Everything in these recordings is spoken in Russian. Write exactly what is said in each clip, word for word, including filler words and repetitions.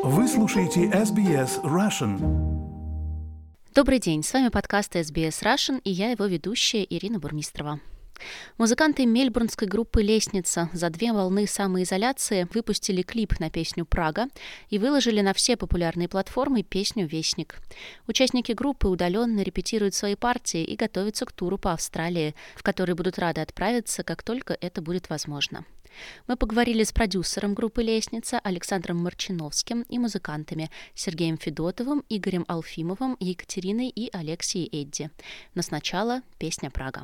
Вы слушаете эс би эс Russian. Добрый день, с вами подкаст эс би эс Russian, и я его ведущая Ирина Бурмистрова. Музыканты мельбурнской группы «Лестница» за две волны самоизоляции выпустили клип на песню «Прага» и выложили на все популярные платформы песню «Вестник». Участники группы удаленно репетируют свои партии и готовятся к туру по Австралии, в который будут рады отправиться, как только это будет возможно. Мы поговорили с продюсером группы «Лестница» Александром Марчиновским и музыкантами Сергеем Федотовым, Игорем Алфимовым, Екатериной и Алексией Эдди. Но сначала песня «Прага».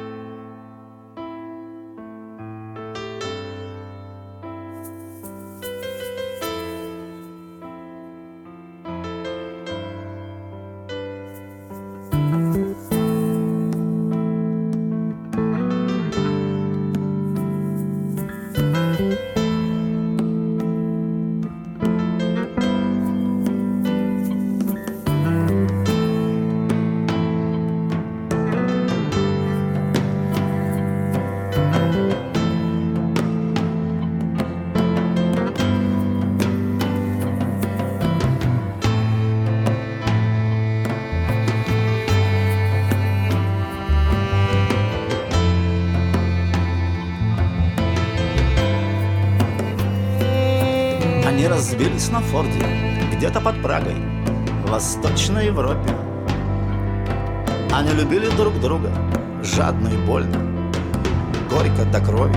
Они разбились на форде, где-то под Прагой, в Восточной Европе. Они любили друг друга, жадно и больно, горько до крови.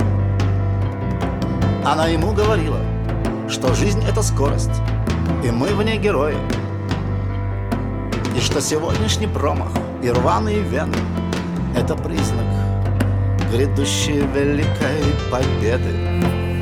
Она ему говорила, что жизнь — это скорость, и мы в ней герои, и что сегодняшний промах и рваные вены — это признак грядущей великой победы.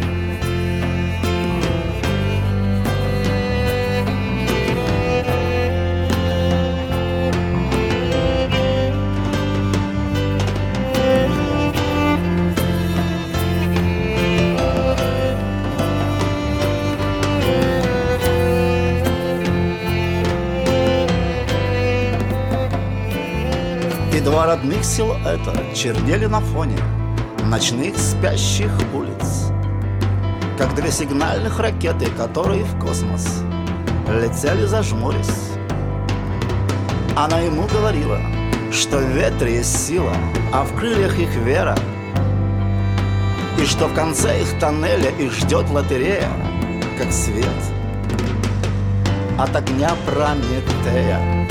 Два родных силуэта чернели на фоне ночных спящих улиц, как две сигнальных ракеты, которые в космос летели зажмурясь. Она ему говорила, что в ветре есть сила, а в крыльях их вера, и что в конце их тоннеля их ждет лотерея, как свет от огня Прометея.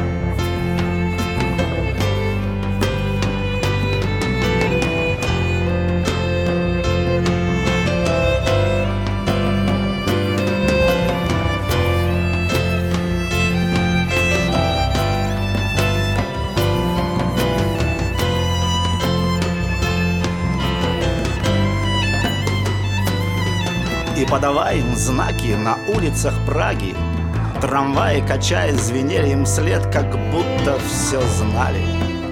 И подавая им знаки на улицах Праги, трамваи, качаясь, звенели им вслед, как будто все знали.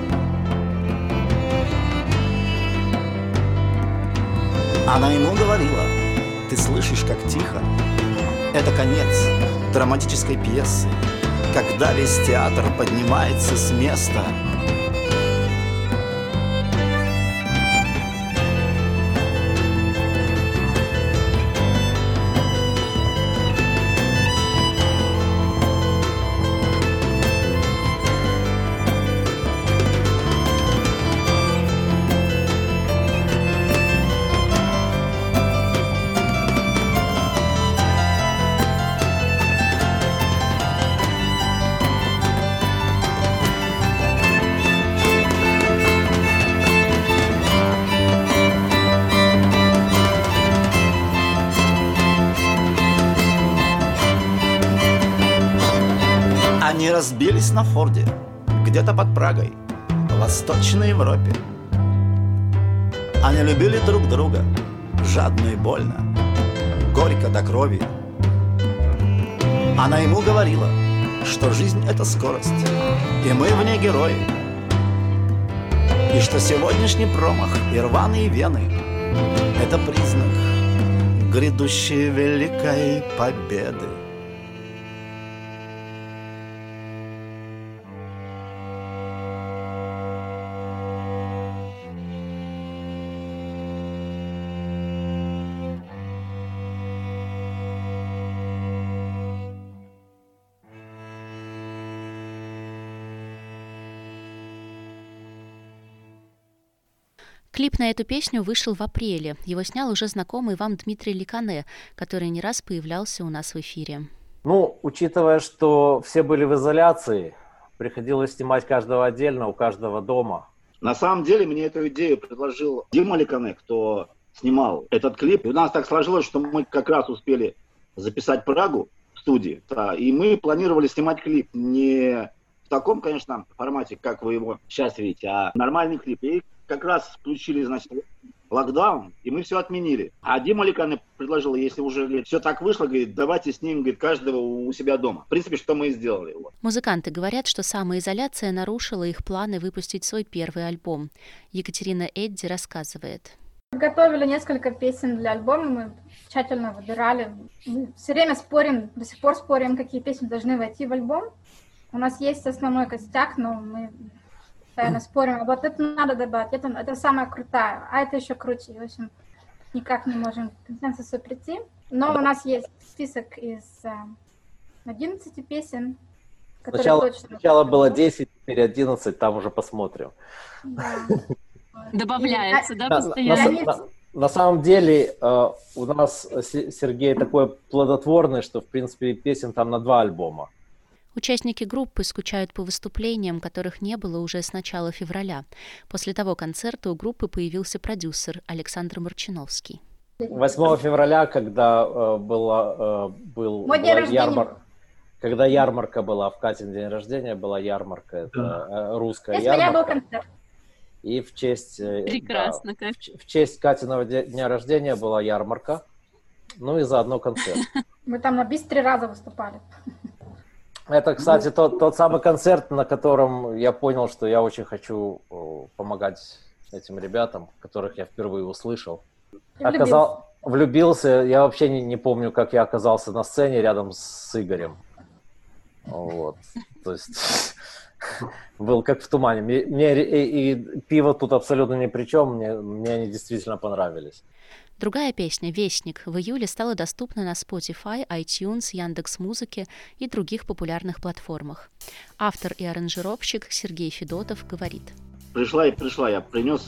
Она ему говорила: ты слышишь, как тихо? Это конец драматической пьесы, когда весь театр поднимается с места. Они разбились на форде, где-то под Прагой, в Восточной Европе. Они любили друг друга, жадно и больно, горько до крови. Она ему говорила, что жизнь — это скорость, и мы в ней герои, и что сегодняшний промах и рваные вены — это признак грядущей великой победы. Клип на эту песню вышел в апреле. Его снял уже знакомый вам Дмитрий Ликане, который не раз появлялся у нас в эфире. Ну, учитывая, что все были в изоляции, приходилось снимать каждого отдельно, у каждого дома. На самом деле мне эту идею предложил Дима Ликане, кто снимал этот клип. И у нас так сложилось, что мы как раз успели записать Прагу в студии. Да, и мы планировали снимать клип не в таком, конечно, формате, как вы его сейчас видите, а нормальный клип. И как раз включили, значит, локдаун, и мы все отменили. А Дима Ликане предложил, если уже говорит, все так вышло, говорит, давайте снимем, говорит, каждого у себя дома. В принципе, что мы и сделали. Вот. Музыканты говорят, что самоизоляция нарушила их планы выпустить свой первый альбом. Екатерина Эдди рассказывает. Готовили несколько песен для альбома, мы тщательно выбирали. Мы все время спорим, до сих пор спорим, какие песни должны войти в альбом. У нас есть основной костяк, но мы постоянно спорим, а вот это надо добавить, это, это самая крутая, а это еще круче. В общем, никак не можем к консенсусу прийти. Но у нас есть список из одиннадцати песен, которые Сначала, точно... Сначала было десять, теперь одиннадцать, там уже посмотрим. Да. Добавляется, да, на, постоянно? На, на, на самом деле э, у нас Сергей такой плодотворный, что, в принципе, песен там на два альбома. Участники группы скучают по выступлениям, которых не было уже с начала февраля. После того концерта у группы появился продюсер Александр Марчиновский. восьмого февраля, когда э, была, э, был, была ярмарка, когда ярмарка была, в Катин день рождения была ярмарка, это э, русская ярмарка. Был концерт. И в честь, Прекрасно, да, в, в честь Катиного дня рождения была ярмарка, ну и заодно концерт. Мы там на бис три раза выступали. Это, кстати, тот, тот самый концерт, на котором я понял, что я очень хочу помогать этим ребятам, которых я впервые услышал. Влюбился. Оказал, влюбился. Я вообще не, не помню, как я оказался на сцене рядом с Игорем. Вот. То есть был как в тумане. Мне и, и пиво тут абсолютно ни при чем. Мне, мне они действительно понравились. Другая песня «Вестник» в июле стала доступна на Spotify, iTunes, Яндекс.Музыке и других популярных платформах. Автор и аранжировщик Сергей Федотов говорит. Пришла и пришла, я принес,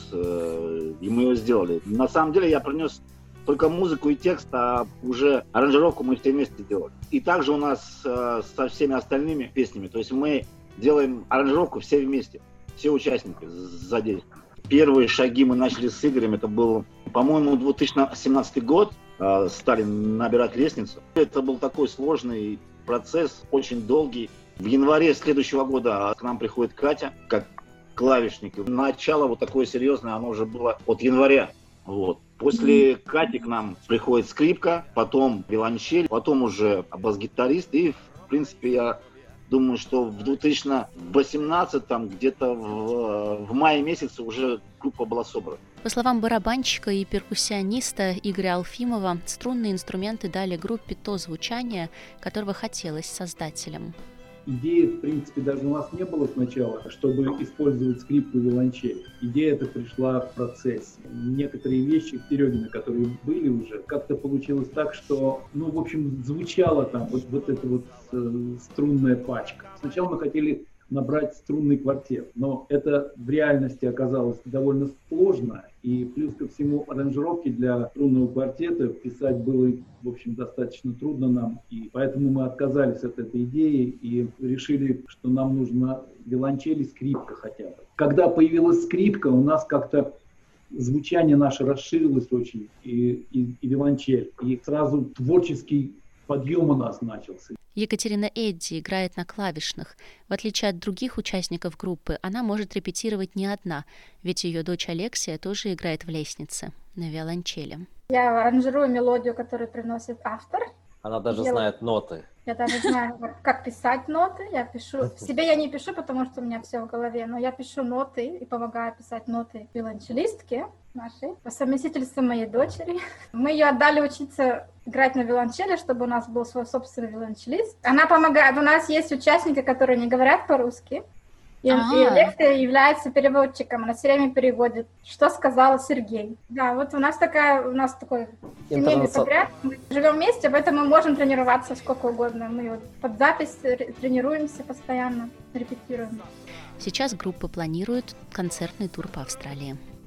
э, и мы ее сделали. На самом деле я принес только музыку и текст, а уже аранжировку мы все вместе делали. И также у нас э, со всеми остальными песнями, то есть мы делаем аранжировку все вместе, все участники задействованы. Первые шаги мы начали с Игорем, это был, по-моему, две тысячи семнадцатый год, э, стали набирать лестницу. Это был такой сложный процесс, очень долгий. В январе следующего года к нам приходит Катя, как клавишник. Начало вот такое серьезное, оно уже было от января. Вот. После Кати к нам приходит скрипка, потом виолончель, потом уже бас-гитарист. И, в принципе, я думаю, что в две тысячи восемнадцатом, где-то в, в мае месяце уже группа была собрана. По словам барабанщика и перкуссиониста Игоря Алфимова, струнные инструменты дали группе то звучание, которого хотелось создателям. Идеи, в принципе, даже у нас не было сначала, чтобы использовать скрипку и виолончель. Идея эта пришла в процессе. Некоторые вещи Серегины, которые были уже, как-то получилось так, что, ну, в общем, звучала там вот, вот эта вот э, струнная пачка. Сначала мы хотели набрать струнный квартет, но это в реальности оказалось довольно сложно, и плюс ко всему аранжировки для струнного квартета писать было, в общем, достаточно трудно нам, и поэтому мы отказались от этой идеи и решили, что нам нужна виолончель и скрипка хотя бы. Когда появилась скрипка, у нас как-то звучание наше расширилось очень, и, и, и виолончель, и сразу творческий подъем у нас начался. Екатерина Эдди играет на клавишных. В отличие от других участников группы, она может репетировать не одна, ведь ее дочь Алексия тоже играет в «Лестнице» на виолончели. Я аранжирую мелодию, которую приносит автор. Она даже Делаю. знает ноты. Я даже знаю, как писать ноты. Я пишу. Себе я не пишу, потому что у меня все в голове, но я пишу ноты и помогаю писать ноты виолончелистке нашей, по совместительству моей дочери. Мы ее отдали учиться играть на виолончели, чтобы у нас был свой собственный виолончелист. Она помогает. У нас есть участники, которые не говорят по-русски. И, и Алексия является переводчиком, она все время переводит, что сказал Сергей. Да, вот у нас такая, у нас такой семейный подряд. Мы живем вместе, поэтому мы можем тренироваться сколько угодно. Мы вот под запись тренируемся постоянно, репетируем. Сейчас группа планирует концертный тур по Австралии.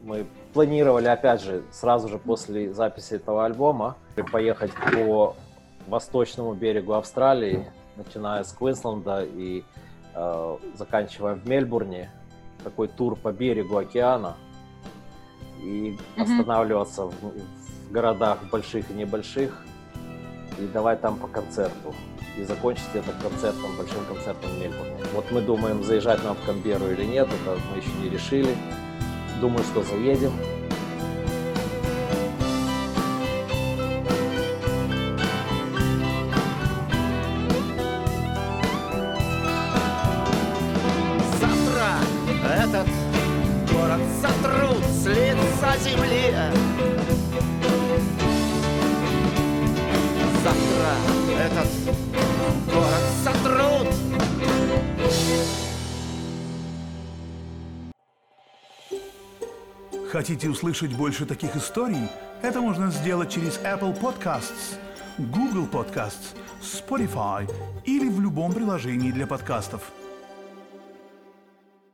мы планировали, опять же, сразу же после записи этого альбома поехать по восточному берегу Австралии, начиная с Квинсленда и э, заканчивая в Мельбурне. Такой тур по берегу океана. И mm-hmm. останавливаться в, в городах больших и небольших. И давай там по концерту. И закончить это концертом, большим концертом в Мельбурне. Вот мы думаем, заезжать нам в Канберру или нет, это мы еще не решили. Думаю, что заедем. Завтра этот город сотрут с лица земли. Завтра этот город сотрут. Хотите услышать больше таких историй? Это можно сделать через Apple Podcasts, Google Podcasts, Spotify или в любом приложении для подкастов.